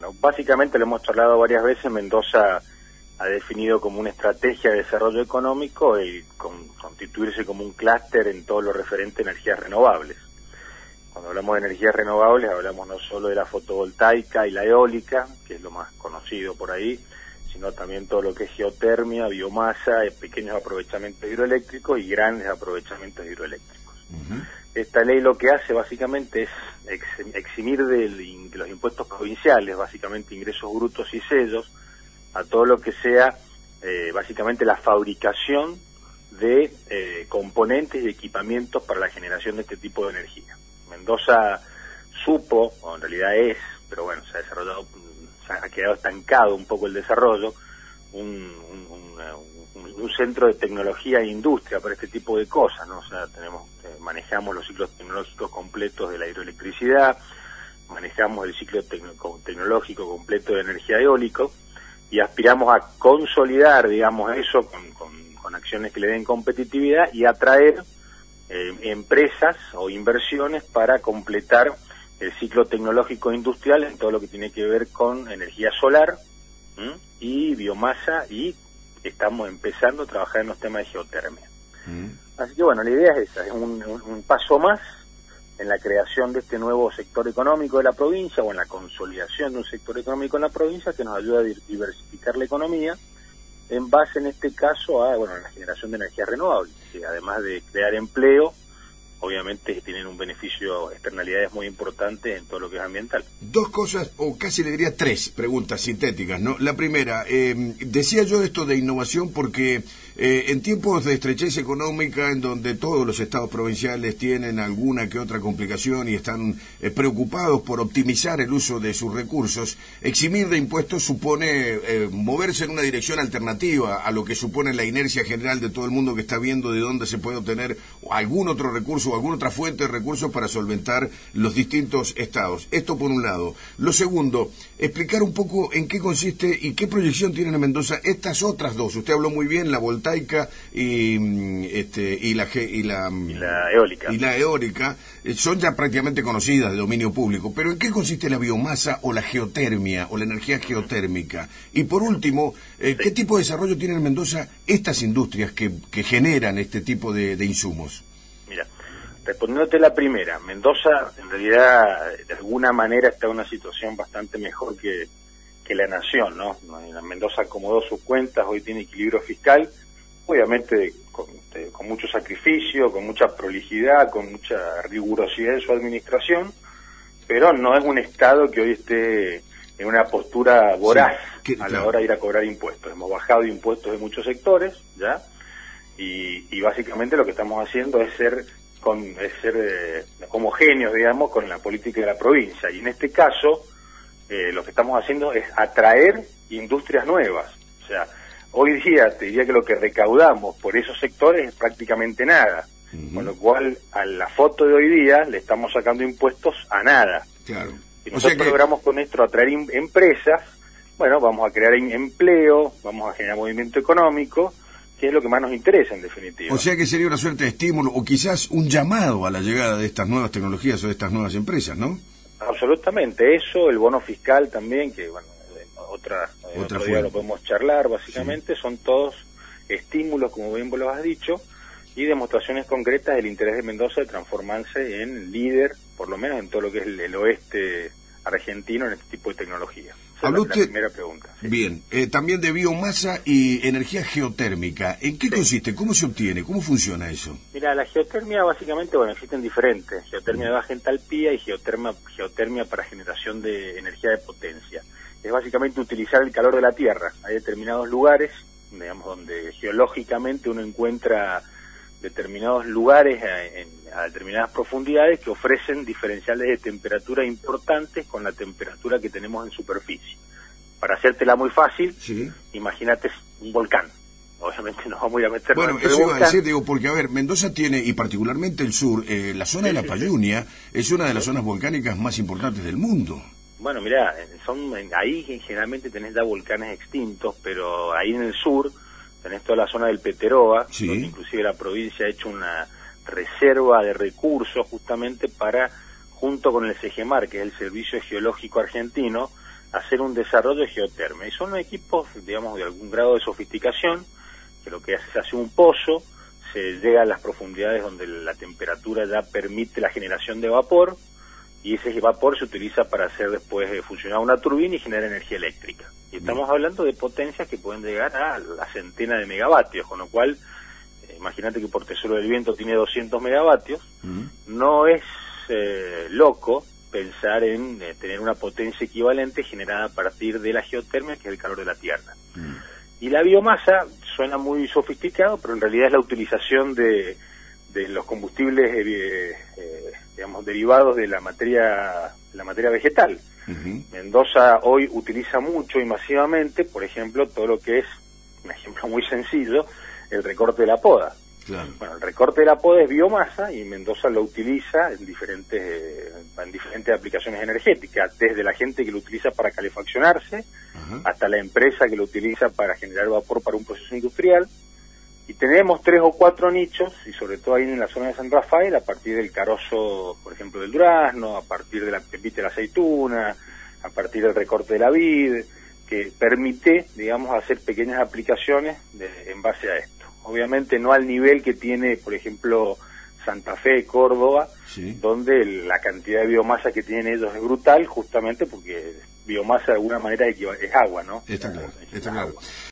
Bueno, básicamente lo hemos charlado varias veces. Mendoza ha definido como una estrategia de desarrollo económico el constituirse como un clúster en todo lo referente a energías renovables. Cuando hablamos de energías renovables hablamos no solo de la fotovoltaica y la eólica, que es lo más conocido por ahí, sino también todo lo que es geotermia, biomasa, pequeños aprovechamientos hidroeléctricos y grandes aprovechamientos hidroeléctricos. Esta ley lo que hace básicamente es eximir de los impuestos provinciales, básicamente ingresos brutos y sellos, a todo lo que sea básicamente la fabricación de componentes y equipamientos para la generación de este tipo de energía. Mendoza supo, o en realidad es, pero bueno, se ha desarrollado, ha quedado estancado un poco el desarrollo, un centro de tecnología e industria para este tipo de cosas, ¿no? O sea, manejamos los ciclos tecnológicos completos de la hidroelectricidad, manejamos el ciclo tecnológico completo de energía eólico, y aspiramos a consolidar, digamos, eso con acciones que le den competitividad y atraer empresas o inversiones para completar el ciclo tecnológico industrial en todo lo que tiene que ver con energía solar y biomasa, y estamos empezando a trabajar en los temas de geotermia. Así que bueno, la idea es esa, es un paso más en la creación de este nuevo sector económico de la provincia, o en la consolidación de un sector económico en la provincia que nos ayuda a diversificar la economía en base, en este caso, a la generación de energías renovables, que además de crear empleo, obviamente tienen un beneficio, externalidades muy importantes en todo lo que es ambiental. Dos cosas, o casi le diría tres preguntas sintéticas, ¿no? La primera, decía yo esto de innovación porque en tiempos de estrechez económica, en donde todos los estados provinciales tienen alguna que otra complicación y están preocupados por optimizar el uso de sus recursos, eximir de impuestos supone moverse en una dirección alternativa a lo que supone la inercia general de todo el mundo que está viendo de dónde se puede obtener algún otro recurso o alguna otra fuente de recursos para solventar los distintos estados. Esto por un lado. Lo segundo, explicar un poco en qué consiste y qué proyección tienen en Mendoza estas otras dos. Usted habló muy bien, la voltaica y la eólica. Y la eólica son ya prácticamente conocidas de dominio público. Pero ¿en qué consiste la biomasa o la geotermia o la energía geotérmica? Y por último, ¿qué tipo de desarrollo tienen en Mendoza estas industrias que generan este tipo de insumos? Respondiéndote la primera, Mendoza en realidad de alguna manera está en una situación bastante mejor que la nación, ¿no? Mendoza acomodó sus cuentas, hoy tiene equilibrio fiscal, obviamente con mucho sacrificio, con mucha prolijidad, con mucha rigurosidad en su administración, pero no es un estado que hoy esté en una postura voraz a la hora de ir a cobrar impuestos. Hemos bajado impuestos de muchos sectores, ¿ya? Y básicamente lo que estamos haciendo es ser homogéneos, digamos, con la política de la provincia. Y en este caso, lo que estamos haciendo es atraer industrias nuevas. O sea, hoy día te diría que lo que recaudamos por esos sectores es prácticamente nada. Con lo cual, a la foto de hoy día le estamos sacando impuestos a nada. Claro. Si nosotros logramos con esto atraer empresas, bueno, vamos a crear empleo, vamos a generar movimiento económico, que es lo que más nos interesa, en definitiva. O sea que sería una suerte de estímulo, o quizás un llamado a la llegada de estas nuevas tecnologías o de estas nuevas empresas, ¿no? Absolutamente, eso, el bono fiscal también, que bueno, otro día lo podemos charlar, básicamente, son todos estímulos, como bien vos lo has dicho, y demostraciones concretas del interés de Mendoza de transformarse en líder, por lo menos en todo lo que es el oeste argentino en este tipo de tecnología. Habló usted, la primera pregunta. Sí. Bien, también de biomasa y energía geotérmica. ¿En qué consiste? ¿Cómo se obtiene? ¿Cómo funciona eso? Mira, la geotermia básicamente, existen diferentes. Geotermia de baja entalpía y geotermia para generación de energía de potencia. Es básicamente utilizar el calor de la Tierra. Hay determinados lugares, digamos, donde geológicamente uno encuentra determinados lugares a determinadas profundidades que ofrecen diferenciales de temperatura importantes con la temperatura que tenemos en superficie. Para hacértela muy fácil, imagínate un volcán. Obviamente nos vamos a ir a meter. Bueno, eso iba a decir, digo, porque a ver, Mendoza tiene, y particularmente el sur, la zona de la Payunia es una de las zonas volcánicas más importantes del mundo. Bueno, mirá, ahí generalmente tenés ya volcanes extintos, pero ahí en el sur tenés toda la zona del Peteroa, donde inclusive la provincia ha hecho una reserva de recursos justamente para, junto con el SEGEMAR, que es el Servicio Geológico Argentino, hacer un desarrollo de geotermia. Y son equipos, digamos, de algún grado de sofisticación, que lo que hace es hacer un pozo, se llega a las profundidades donde la temperatura ya permite la generación de vapor, y ese vapor se utiliza para hacer después funcionar una turbina y generar energía eléctrica. Y estamos hablando de potencias que pueden llegar a la centena de megavatios, con lo cual, imagínate que por Tesoro del Viento tiene 200 megavatios, no es loco pensar en tener una potencia equivalente generada a partir de la geotermia, que es el calor de la Tierra. Y la biomasa suena muy sofisticado, pero en realidad es la utilización de los combustibles digamos, derivados de la materia vegetal. Mendoza hoy utiliza mucho y masivamente, por ejemplo, todo lo que es, un ejemplo muy sencillo, el recorte de la poda. Claro. Bueno, el recorte de la poda es biomasa y Mendoza lo utiliza en diferentes aplicaciones energéticas, desde la gente que lo utiliza para calefaccionarse, hasta la empresa que lo utiliza para generar vapor para un proceso industrial. Y tenemos 3 o 4 nichos, y sobre todo ahí en la zona de San Rafael, a partir del carozo, por ejemplo, del durazno, a partir de la pepita de la aceituna, a partir del recorte de la vid, que permite, digamos, hacer pequeñas aplicaciones en base a esto. Obviamente no al nivel que tiene, por ejemplo, Santa Fe, Córdoba, donde la cantidad de biomasa que tienen ellos es brutal, justamente porque biomasa de alguna manera es agua, ¿no? Está claro, está claro.